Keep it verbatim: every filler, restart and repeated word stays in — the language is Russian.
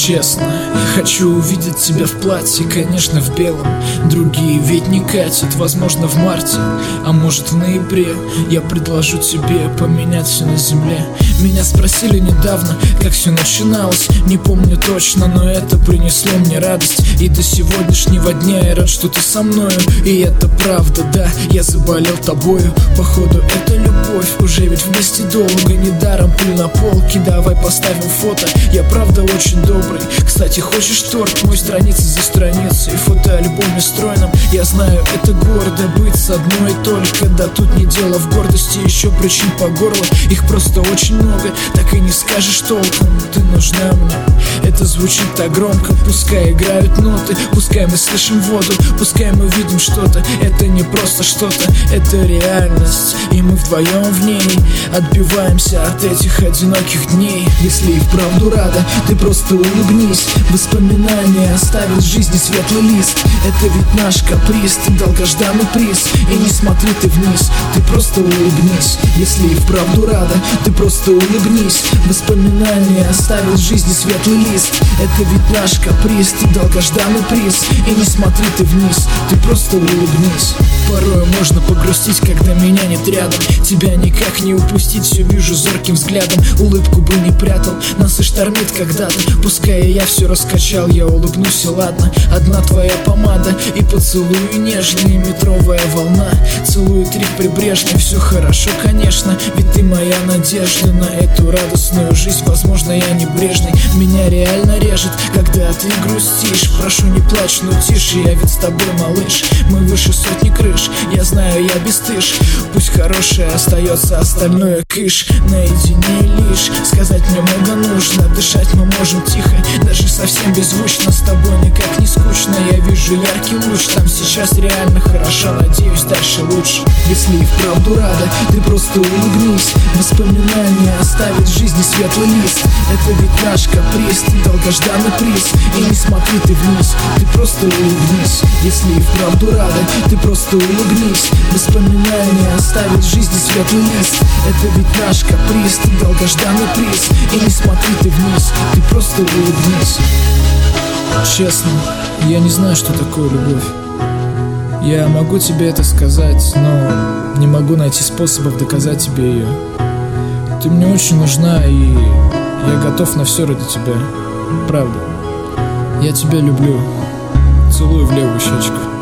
Честно, я хочу увидеть тебя в платье, конечно, в белом. Другие ведь не катят, возможно, в марте, а может, в ноябре. Я предложу тебе поменять все на земле. Меня спросили недавно, как все начиналось. Не помню точно, но это принесло мне радость. И до сегодняшнего дня я рад, что ты со мною. И это правда, да, я заболел тобою. Походу, это любовь, уже ведь вместе долго. Недаром пыль на полке, давай поставим фото. Я правда очень добрый. Кстати, хочешь торт? Мой страница за страницей, фотоальбоме стройном. Я знаю, это гордо быть с одной только. Да тут не дело в гордости, еще причин по горло. Их просто очень много, так и не скажешь толком. Ты нужна мне, это звучит так громко. Пускай играют ноты, пускай мы слышим воду, пускай мы видим что-то. Это не просто что-то, это реальность. И мы вдвоем в ней отбиваемся от этих одиноких дней. Если и вправду рада, ты просто улыбнись. Воспоминания оставят в жизни светлый лист. Это ведь наш каприз, ты долгожданный приз. И не смотри ты вниз, ты просто улыбнись. Если и вправду рада, ты просто улыбнись. Воспоминания оставят в жизни светлый лист. Это ведь наш каприз, ты долгожданный приз. И не смотри ты вниз, ты просто улыбнись. Порой можно погрустить, когда меня нет рядом. Тебя никак не упустить, все вижу зорким взглядом. Улыбку бы не прятал, нас и штормит когда-то. Пускай я все раскачал, я улыбнусь и ладно. Одна твоя помада и поцелуи нежные. Метровая волна целует риф прибрежный. Все хорошо, конечно, ведь ты моя надежда на эту радостную жизнь. Возможно, я небрежный, меня реально режет, когда ты грустишь. Прошу, не плачь, но тише, я ведь с тобой, малыш. Мы выше сотни крыш, я знаю, я бесстыж. Пусть хорошее остается, остальное кыш. Наедине лишь сказать мне много нужно. Дышать мы можем тихо, даже совсем беззвучно. С тобой никак не скучно, я вижу яркий луч. Там сейчас реально хорошо, надеюсь, дальше лучше. Если и вправду рада, ты просто улыбнись. Воспоминания оставят в жизни светлый лист. Это ведь наш каприз, ты долгожданный приз. И не смотри ты вниз, ты просто улыбнись. Если и вправду рада, ты просто улыбнись. Воспоминания оставят в жизни светлый лист. Это ведь наш каприз, ты долгожданный приз. И не смотри ты вниз, ты просто улыбнись. Честно, я не знаю, что такое любовь. Я могу тебе это сказать, но не могу найти способов доказать тебе ее. Ты мне очень нужна, и я готов на все ради тебя. Правда. Я тебя люблю. Целую в левую щечку.